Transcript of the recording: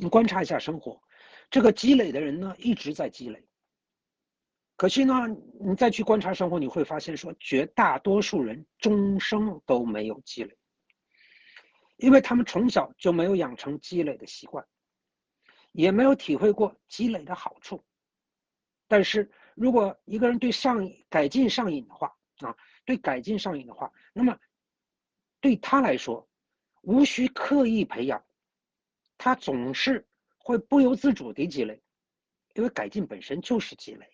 你观察一下生活，这个积累的人呢一直在积累。可惜呢，你再去观察生活，你会发现说，绝大多数人终生都没有积累，因为他们从小就没有养成积累的习惯，也没有体会过积累的好处。但是如果一个人对改进上瘾的话，那么对他来说，无需刻意培养，他总是会不由自主地积累，因为改进本身就是积累。